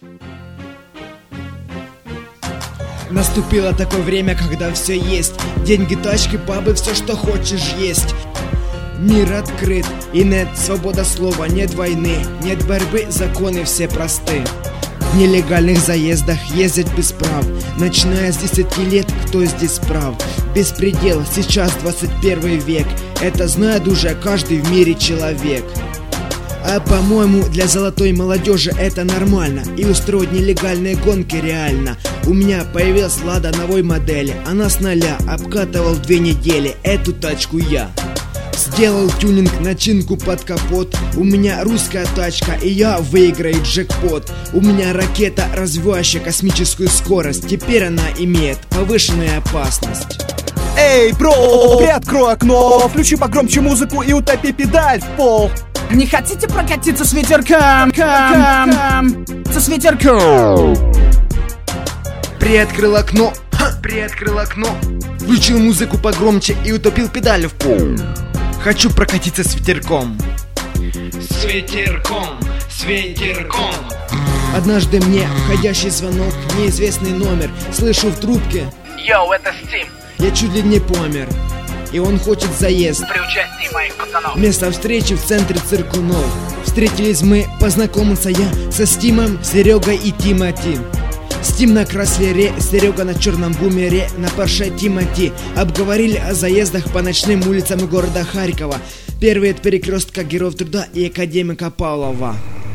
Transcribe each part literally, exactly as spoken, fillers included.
Наступило такое время, когда все есть. Деньги, тачки, пабы, все, что хочешь, есть. Мир открыт, и нет свобода слова, нет войны, нет борьбы, законы все просты. В нелегальных заездах ездить без прав. Начиная с десяти лет, кто здесь прав? Беспредел, сейчас двадцать первый век. Это знает уже каждый в мире человек. А по-моему, для золотой молодежи это нормально. И устроить нелегальные гонки реально. У меня появилась Лада новой модели. Она с нуля обкатывал две недели эту тачку я. Сделал тюнинг, начинку под капот. У меня русская тачка, и я выиграю джекпот. У меня ракета, развивающая космическую скорость. Теперь она имеет повышенную опасность. Эй, бро, приоткрой окно, включи погромче музыку и утопи педаль в пол. Не хотите прокатиться с ветерком? Кам, кам, с ветерком. Приоткрыл окно, ха, приоткрыл окно. Включил музыку погромче и утопил педаль в пол. Хочу прокатиться с ветерком. С ветерком, с ветерком. Однажды мне входящий звонок, неизвестный номер. Слышу в трубке: Йоу, это Стим. Я чуть ли не помер. И он хочет заезд. При участии моих пацанов. Место встречи в центре Циркунов. Встретились мы, познакомился я со Стимом, Серегой и Тимати. Стим на Краслере, Серега на черном бумере, на Порше Тимати. Обговорили о заездах по ночным улицам города Харькова. Первый от перекрестка Героев Труда и Академика Павлова.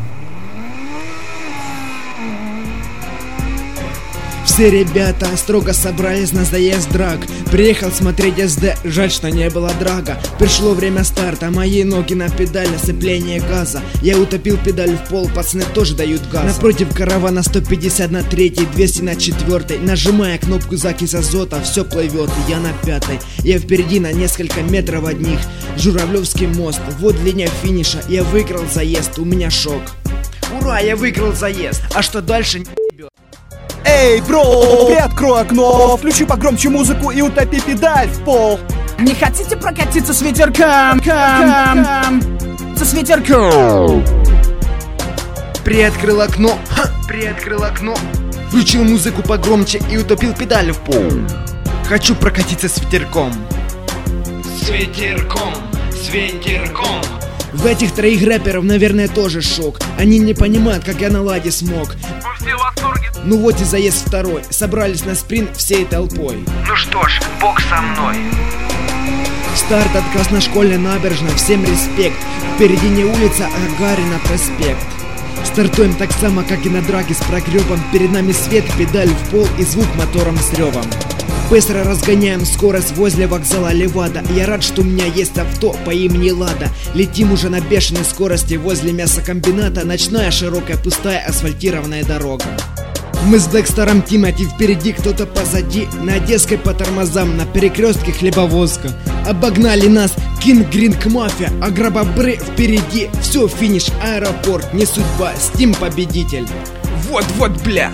Все ребята строго собрались на заезд драг. Приехал смотреть эс дэ, жаль, что не было драга. Пришло время старта, мои ноги на педаль, сцепление газа. Я утопил педаль в пол, пацаны тоже дают газ. Напротив каравана сто пятьдесят на третьей, двести на четвертой. Нажимая кнопку закись азота, все плывет, я на пятой. Я впереди на несколько метров от них. Журавлевский мост, вот линия финиша. Я выиграл заезд, у меня шок. Ура, я выиграл заезд. А что дальше? Эй, бро, приоткрой окно, включи погромче музыку и утопи педаль в пол. Не хотите прокатиться с ветерком? Кам, кам, с ветерком. Приоткрыл окно, ха, приоткрыл окно. Включил музыку погромче и утопил педаль в пол. Хочу прокатиться с ветерком. С ветерком, с ветерком. В этих троих рэперов, наверное, тоже шок. Они не понимают, как я на ладе смог. Вы все в восторге? Ну вот и заезд второй. Собрались на спринт всей толпой. Ну что ж, бог со мной. Старт от Красношкольной набережной, всем респект. Впереди не улица, а Гагарина проспект. Стартуем так само, как и на драге с прогребом. Перед нами свет, педаль в пол и звук мотором с ревом. Быстро разгоняем скорость возле вокзала Левада. Я рад, что у меня есть авто по имени Лада. Летим уже на бешеной скорости возле мясокомбината. Ночная широкая пустая асфальтированная дорога. Мы с Блэкстаром Тимати впереди, кто-то позади. На Одесской по тормозам, на перекрестке хлебовозка. Обогнали нас Кинг Гринг Мафия, а гробобры впереди. Все, финиш, аэропорт, не судьба, Стим победитель. Вот-вот, бля.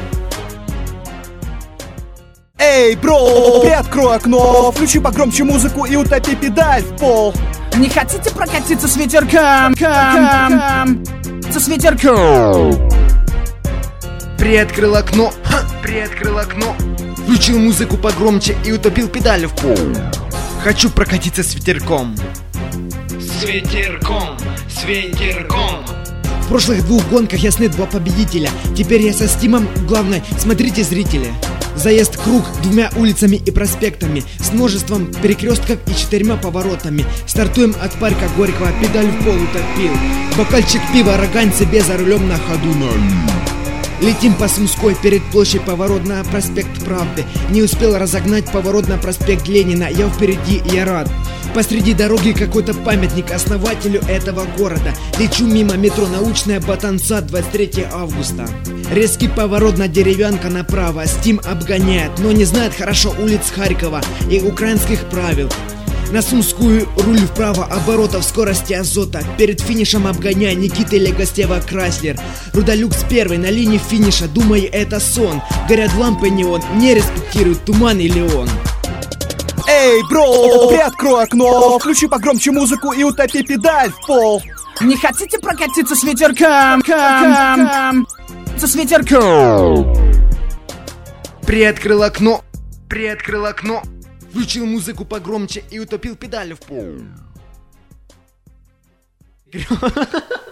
Эй, бро, приоткрой окно, включи погромче музыку и утопи педаль в пол. Не хотите прокатиться с ветерком? Кам, кам, с ветерком. Приоткрыл окно, ха, приоткрыл окно. Включил музыку погромче и утопил педаль в пол. Хочу прокатиться с ветерком. С ветерком, с ветерком. В прошлых двух гонках я сны два победителя. Теперь я со Стимом, главное, смотрите, зрители. Заезд круг двумя улицами и проспектами, с множеством перекрестков и четырьмя поворотами. Стартуем от парка Горького, педаль в пол утопил. Бокальчик пива, рогань себе за рулем на ходу. Летим по Сумской, перед площадью поворот на проспект Правды. Не успел разогнать поворот на проспект Ленина. Я впереди, я рад. Посреди дороги какой-то памятник основателю этого города. Лечу мимо метро Научная, Ботанца, двадцать третьего августа. Резкий поворот на Деревянка направо. Стим обгоняет, но не знает хорошо улиц Харькова и украинских правил. На Сумскую руль вправо, оборотов скорости азота. Перед финишем обгоняя Никита Легостева Краслер. Рудолюкс первый на линии финиша, думаю, это сон. Горят лампы неон, не респектирует Туман и Леон. Эй, бро, приоткрой окно, включи погромче музыку и утопи педаль в пол. Не хотите прокатиться с ветерком? Кам, кам, с ветерком. Приоткрыл окно, приоткрыл окно, включил музыку погромче и утопил педаль в пол.